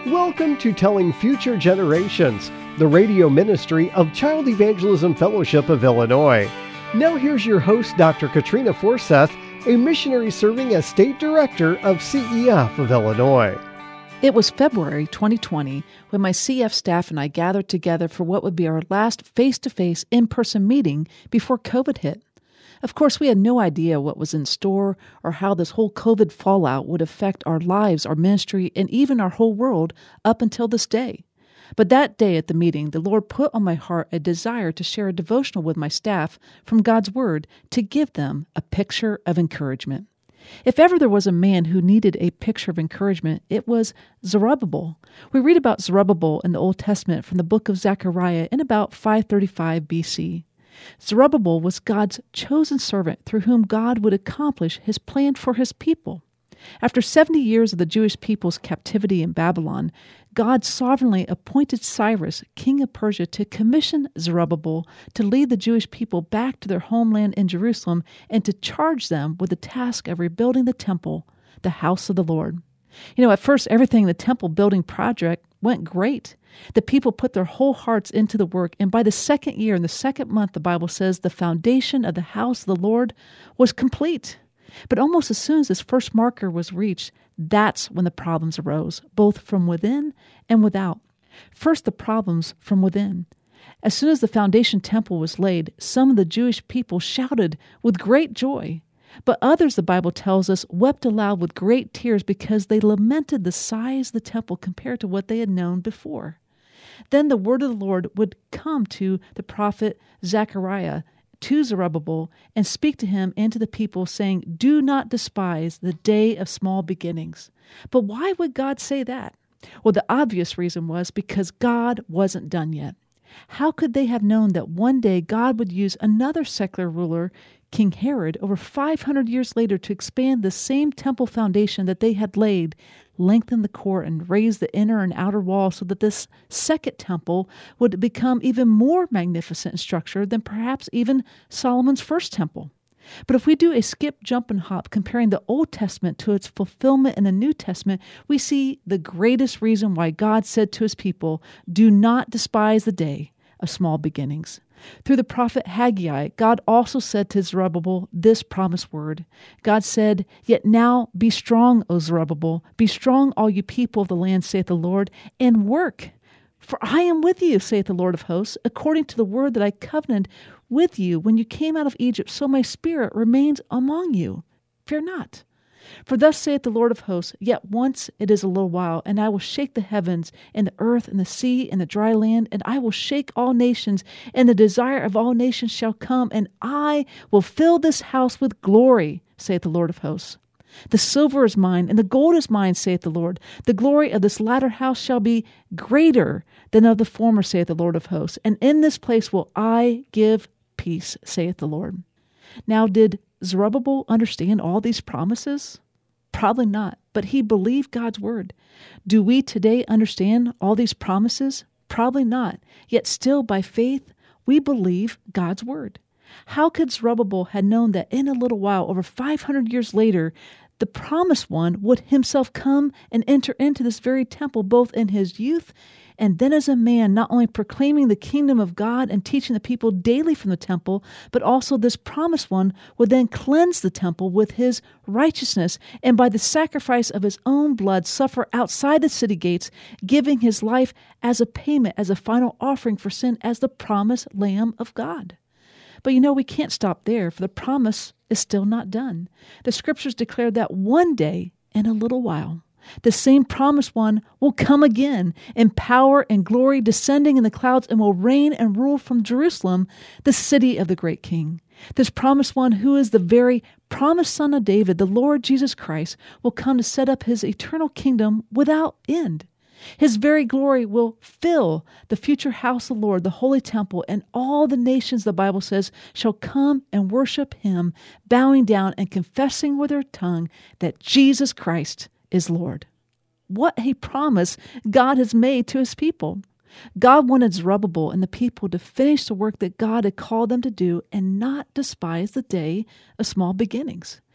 Welcome to Telling Future Generations, the radio ministry of Child Evangelism Fellowship of Illinois. Now here's your host, Dr. Katrina Forseth, a missionary serving as State Director of CEF of Illinois. It was February 2020 when my CF staff and I gathered together for what would be our last face-to-face in-person meeting before COVID hit. Of course, we had no idea what was in store or how this whole COVID fallout would affect our lives, our ministry, and even our whole world up until this day. But that day at the meeting, the Lord put on my heart a desire to share a devotional with my staff from God's Word to give them a picture of encouragement. If ever there was a man who needed a picture of encouragement, it was Zerubbabel. We read about Zerubbabel in the Old Testament from the book of Zechariah in about 535 BC. Zerubbabel was God's chosen servant through whom God would accomplish his plan for his people. After 70 years of the Jewish people's captivity in Babylon, God sovereignly appointed Cyrus, king of Persia, to commission Zerubbabel to lead the Jewish people back to their homeland in Jerusalem and to charge them with the task of rebuilding the temple, the house of the Lord. At first, everything in the temple building project went great. The people put their whole hearts into the work, and by the second year, in the second month, the Bible says the foundation of the house of the Lord was complete. But almost as soon as this first marker was reached, that's when the problems arose, both from within and without. First, the problems from within. As soon as the foundation temple was laid, some of the Jewish people shouted with great joy. But others, the Bible tells us, wept aloud with great tears because they lamented the size of the temple compared to what they had known before. Then the word of the Lord would come to the prophet Zechariah, to Zerubbabel, and speak to him and to the people, saying, "Do not despise the day of small beginnings." But why would God say that? Well, the obvious reason was because God wasn't done yet. How could they have known that one day God would use another secular ruler, King Herod, over 500 years later to expand the same temple foundation that they had laid, lengthen the court, and raise the inner and outer wall so that this second temple would become even more magnificent in structure than perhaps even Solomon's first temple? But if we do a skip, jump, and hop comparing the Old Testament to its fulfillment in the New Testament, we see the greatest reason why God said to his people, "Do not despise the day of small beginnings." Through the prophet Haggai, God also said to Zerubbabel this promised word. God said, "Yet now be strong, O Zerubbabel, be strong, all you people of the land, saith the Lord, and work. For I am with you, saith the Lord of hosts, according to the word that I covenanted with you when you came out of Egypt, so my spirit remains among you. Fear not. For thus saith the Lord of hosts, yet once it is a little while, and I will shake the heavens, and the earth, and the sea, and the dry land, and I will shake all nations, and the desire of all nations shall come, and I will fill this house with glory, saith the Lord of hosts. The silver is mine, and the gold is mine, saith the Lord. The glory of this latter house shall be greater than of the former, saith the Lord of hosts. And in this place will I give peace, saith the Lord. Now, did Zerubbabel understand all these promises? Probably not, but he believed God's word. Do we today understand all these promises? Probably not, yet still by faith, we believe God's word. How could Zerubbabel have known that in a little while, over 500 years later, the promised one would himself come and enter into this very temple, both in his youth and then as a man, not only proclaiming the kingdom of God and teaching the people daily from the temple, but also this promised one would then cleanse the temple with his righteousness, and by the sacrifice of his own blood suffer outside the city gates, giving his life as a payment, as a final offering for sin, as the promised Lamb of God. But we can't stop there, for the promise is still not done. The scriptures declare that one day, in a little while, the same promised one will come again in power and glory, descending in the clouds, and will reign and rule from Jerusalem, the city of the great King. This promised one, who is the very promised Son of David, the Lord Jesus Christ, will come to set up his eternal kingdom without end. His very glory will fill the future house of the Lord, the holy temple, and all the nations, the Bible says, shall come and worship him, bowing down and confessing with their tongue that Jesus Christ is Lord. What a promise God has made to his people. God wanted Zerubbabel and the people to finish the work that God had called them to do and not despise the day of small beginnings.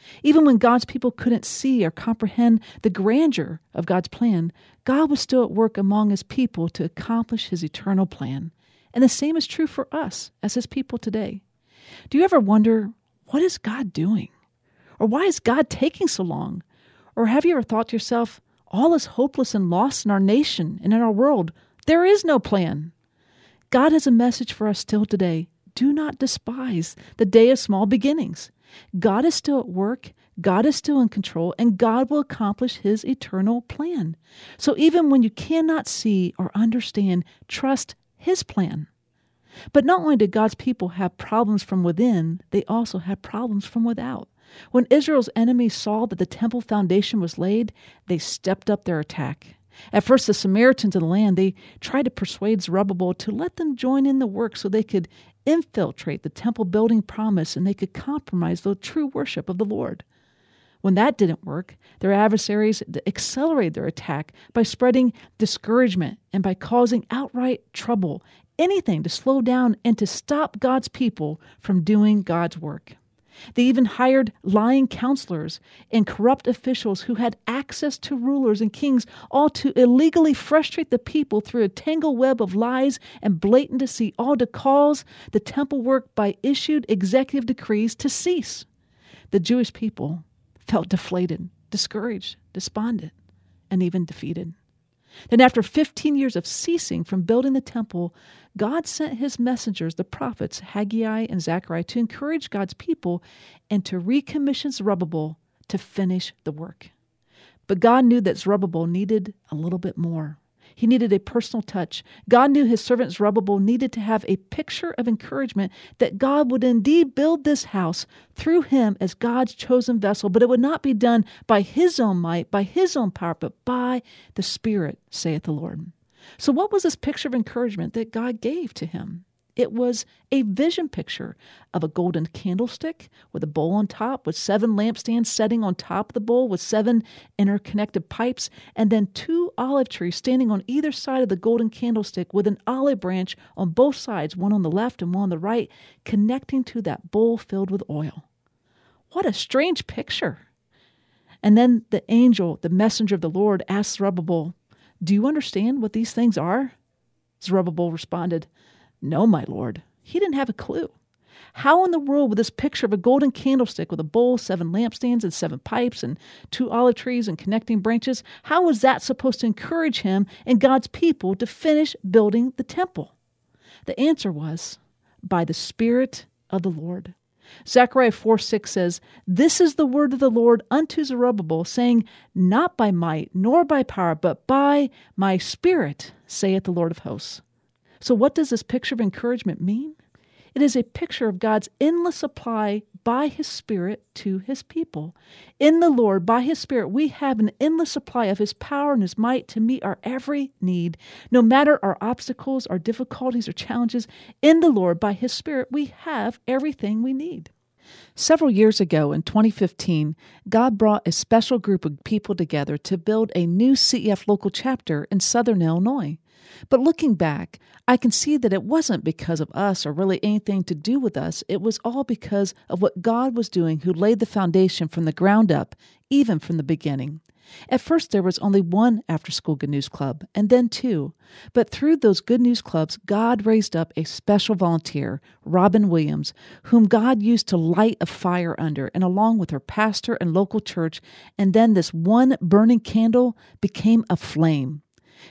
Even when God's people couldn't see or comprehend the grandeur of God's plan, God was still at work among his people to accomplish his eternal plan. And the same is true for us as his people today. Do you ever wonder, what is God doing? Or why is God taking so long? Or have you ever thought to yourself, all is hopeless and lost in our nation and in our world. There is no plan. God has a message for us still today. Do not despise the day of small beginnings. God is still at work, God is still in control, and God will accomplish his eternal plan. So even when you cannot see or understand, trust his plan. But not only did God's people have problems from within, they also had problems from without. When Israel's enemies saw that the temple foundation was laid, they stepped up their attack. At first, the Samaritans in the land, they tried to persuade Zerubbabel to let them join in the work so they could infiltrate the temple building promise and they could compromise the true worship of the Lord. When that didn't work, their adversaries accelerated their attack by spreading discouragement and by causing outright trouble, anything to slow down and to stop God's people from doing God's work. They even hired lying counselors and corrupt officials who had access to rulers and kings, all to illegally frustrate the people through a tangled web of lies and blatant deceit, all to cause the temple work by issued executive decrees to cease. The Jewish people felt deflated, discouraged, despondent, and even defeated. Then after 15 years of ceasing from building the temple, God sent his messengers, the prophets Haggai and Zechariah, to encourage God's people and to recommission Zerubbabel to finish the work. But God knew that Zerubbabel needed a little bit more. He needed a personal touch. God knew his servant Zerubbabel needed to have a picture of encouragement that God would indeed build this house through him as God's chosen vessel, but it would not be done by his own might, by his own power, but by the Spirit, saith the Lord. So what was this picture of encouragement that God gave to him? It was a vision picture of a golden candlestick with a bowl on top, with 7 lampstands setting on top of the bowl with 7 interconnected pipes, and then 2 olive trees standing on either side of the golden candlestick with an olive branch on both sides, one on the left and one on the right, connecting to that bowl filled with oil. What a strange picture. And then the angel, the messenger of the Lord, asked Zerubbabel, "Do you understand what these things are?" Zerubbabel responded, "No, my Lord." He didn't have a clue. How in the world would this picture of a golden candlestick with a bowl, 7 lampstands, and 7 pipes, and 2 olive trees and connecting branches, how was that supposed to encourage him and God's people to finish building the temple? The answer was, by the Spirit of the Lord. Zechariah 4:6 says, "This is the word of the Lord unto Zerubbabel, saying, Not by might, nor by power, but by my Spirit, saith the Lord of hosts." So what does this picture of encouragement mean? It is a picture of God's endless supply by his Spirit to his people. In the Lord, by his Spirit, we have an endless supply of his power and his might to meet our every need. No matter our obstacles, our difficulties, or challenges, in the Lord, by his Spirit, we have everything we need. Several years ago, in 2015, God brought a special group of people together to build a new CEF local chapter in Southern Illinois. But looking back, I can see that it wasn't because of us or really anything to do with us. It was all because of what God was doing, who laid the foundation from the ground up, even from the beginning. At first, there was only 1 after-school Good News Club, and then 2. But through those Good News Clubs, God raised up a special volunteer, Robin Williams, whom God used to light a fire under, and along with her pastor and local church, and then this one burning candle became a flame.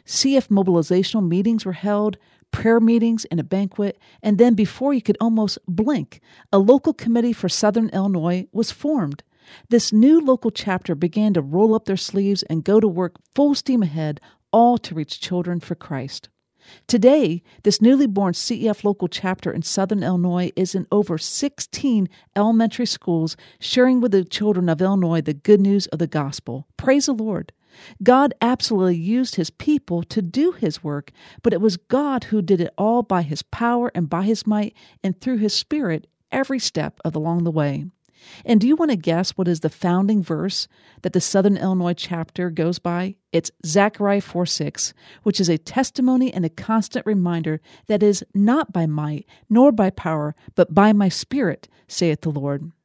CF mobilizational meetings were held, prayer meetings, and a banquet, and then before you could almost blink, a local committee for Southern Illinois was formed. This new local chapter began to roll up their sleeves and go to work full steam ahead, all to reach children for Christ. Today, this newly born CEF local chapter in Southern Illinois is in over 16 elementary schools, sharing with the children of Illinois the good news of the gospel. Praise the Lord. God absolutely used his people to do his work, but it was God who did it all by his power and by his might and through his Spirit every step along the way. And do you want to guess what is the founding verse that the Southern Illinois chapter goes by? It's Zechariah 4:6, which is a testimony and a constant reminder that is not by might nor by power, but by my Spirit, saith the Lord.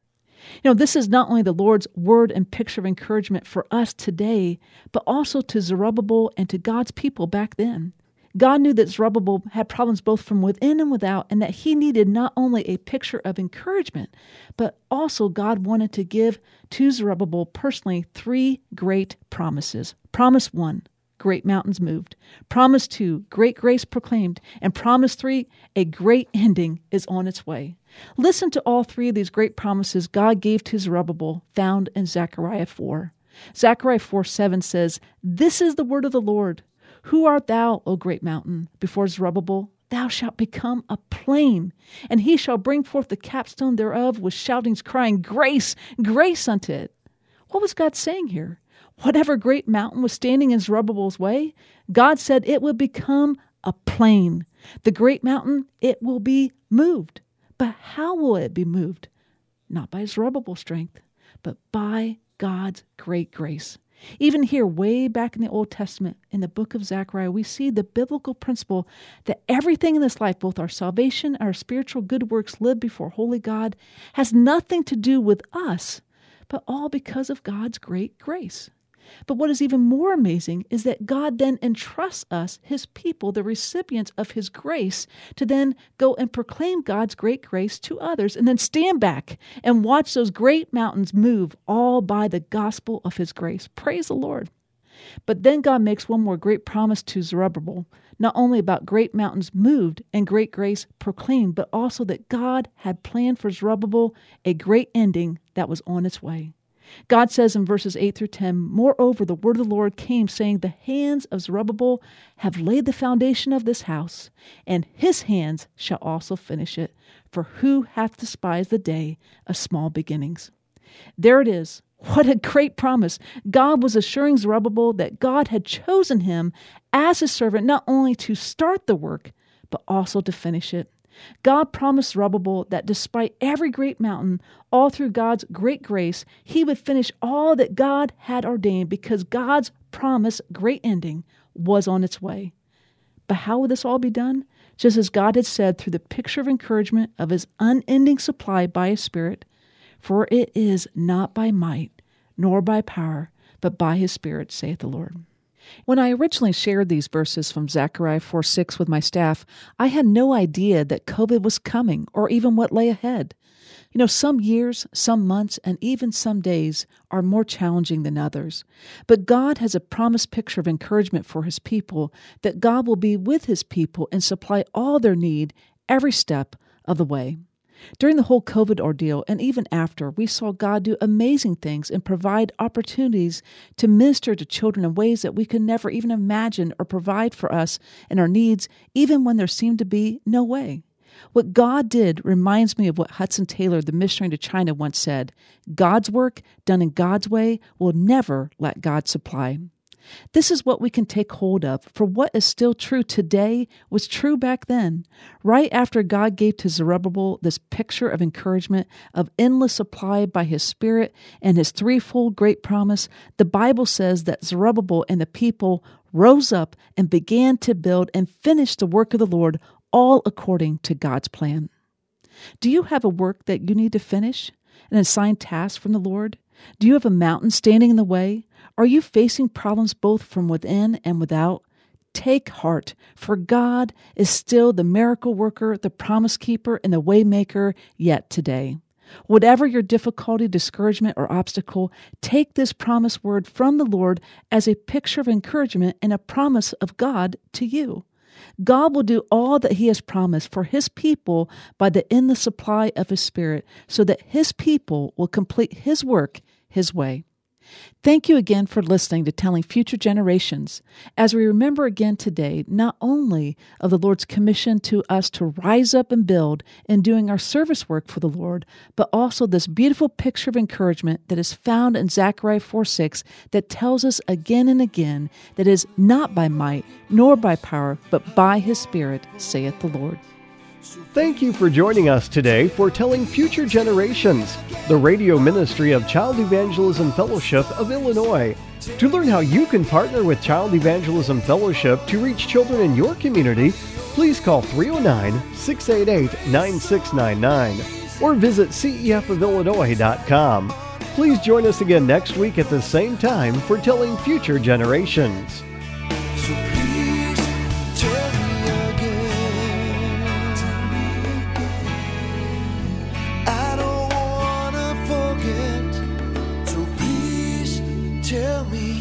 This is not only the Lord's word and picture of encouragement for us today, but also to Zerubbabel and to God's people back then. God knew that Zerubbabel had problems both from within and without, and that he needed not only a picture of encouragement, but also God wanted to give to Zerubbabel personally 3 great promises. Promise 1, great mountains moved. Promise 2, great grace proclaimed. And promise 3, a great ending is on its way. Listen to all 3 of these great promises God gave to Zerubbabel, found in Zechariah 4. Zechariah 4:7 says, "This is the word of the Lord. Who art thou, O great mountain? Before Zerubbabel, thou shalt become a plain, and he shall bring forth the capstone thereof with shoutings, crying, Grace, grace unto it." What was God saying here? Whatever great mountain was standing in Zerubbabel's way, God said it would become a plain. The great mountain, it will be moved. But how will it be moved? Not by Zerubbabel's strength, but by God's great grace. Even here, way back in the Old Testament, in the book of Zechariah, we see the biblical principle that everything in this life, both our salvation, our spiritual good works lived before holy God, has nothing to do with us, but all because of God's great grace. But what is even more amazing is that God then entrusts us, his people, the recipients of his grace, to then go and proclaim God's great grace to others, and then stand back and watch those great mountains move, all by the gospel of his grace. Praise the Lord. But then God makes one more great promise to Zerubbabel, not only about great mountains moved and great grace proclaimed, but also that God had planned for Zerubbabel a great ending that was on its way. God says in verses 8 through 10, "Moreover, the word of the Lord came, saying, The hands of Zerubbabel have laid the foundation of this house, and his hands shall also finish it. For who hath despised the day of small beginnings?" There it is. What a great promise. God was assuring Zerubbabel that God had chosen him as his servant, not only to start the work, but also to finish it. God promised Zerubbabel that despite every great mountain, all through God's great grace, he would finish all that God had ordained, because God's promised great ending was on its way. But how would this all be done? Just as God had said through the picture of encouragement of his unending supply by his Spirit. For it is not by might, nor by power, but by his Spirit, saith the Lord. When I originally shared these verses from Zechariah 4:6 with my staff, I had no idea that COVID was coming or even what lay ahead. Some years, some months, and even some days are more challenging than others. But God has a promised picture of encouragement for his people, that God will be with his people and supply all their need every step of the way. During the whole COVID ordeal, and even after, we saw God do amazing things and provide opportunities to minister to children in ways that we could never even imagine, or provide for us and our needs, even when there seemed to be no way. What God did reminds me of what Hudson Taylor, the missionary to China, once said: "God's work, done in God's way, will never let God supply." This is what we can take hold of, for what is still true today was true back then. Right after God gave to Zerubbabel this picture of encouragement, of endless supply by his Spirit and his threefold great promise, the Bible says that Zerubbabel and the people rose up and began to build and finish the work of the Lord, all according to God's plan. Do you have a work that you need to finish? An assigned task from the Lord? Do you have a mountain standing in the way? Are you facing problems both from within and without? Take heart, for God is still the miracle worker, the promise keeper, and the way maker yet today. Whatever your difficulty, discouragement, or obstacle, take this promise word from the Lord as a picture of encouragement and a promise of God to you. God will do all that he has promised for his people by the endless supply of his Spirit, so that his people will complete his work his way. Thank you again for listening to Telling Future Generations, as we remember again today not only of the Lord's commission to us to rise up and build in doing our service work for the Lord, but also this beautiful picture of encouragement that is found in Zechariah 4:6 that tells us again and again that it is not by might nor by power, but by his Spirit, saith the Lord. Thank you for joining us today for Telling Future Generations, the radio ministry of Child Evangelism Fellowship of Illinois. To learn how you can partner with Child Evangelism Fellowship to reach children in your community, please call 309-688-9699. or visit cefofillinois.com. Please join us again next week at the same time for Telling Future Generations. So please tell me again. I don't wanna forget. So please tell me